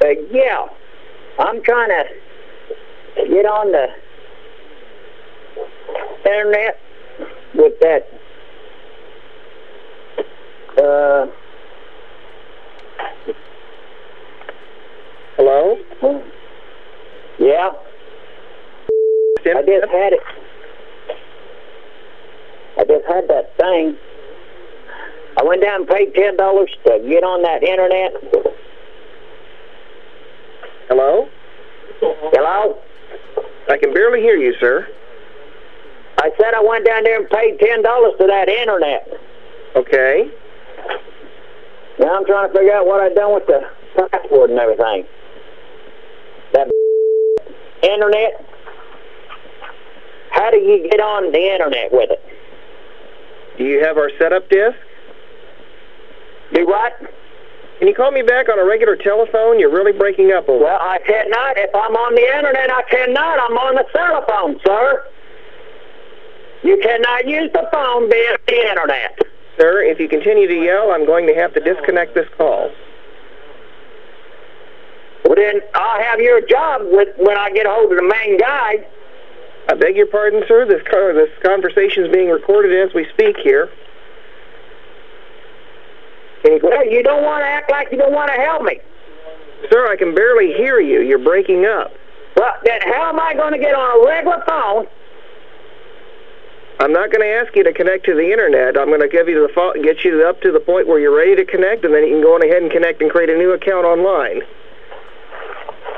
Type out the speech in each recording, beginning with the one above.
Yeah, I'm trying to get on the internet with that. Hello? Yeah, I just had it. I just had that thing. I went down and paid $10 to get on that internet. Hello? Hello? I can barely hear you, sir. I said I went down there and paid $10 to that internet. Okay. Now I'm trying to figure out what I've done with the password and everything. That internet. How do you get on the internet with it? Do you have our setup disk? Do what? Can you call me back on a regular telephone? You're really breaking up over. Well, I cannot. If I'm on the internet, I cannot. I'm on the telephone, sir. You cannot use the phone via the internet. Sir, if you continue to yell, I'm going to have to disconnect this call. Well, then I'll have your job when I get a hold of the main guy. I beg your pardon, sir. This conversation is being recorded as we speak here. Well, you don't want to act like you don't want to help me. Sir, I can barely hear you. You're breaking up. Well, then how am I going to get on a regular phone? I'm not going to ask you to connect to the internet. I'm going to get you up to the point where you're ready to connect, and then you can go on ahead and connect and create a new account online.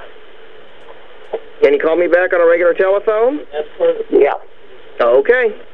Can you call me back on a regular telephone? Yeah. Okay.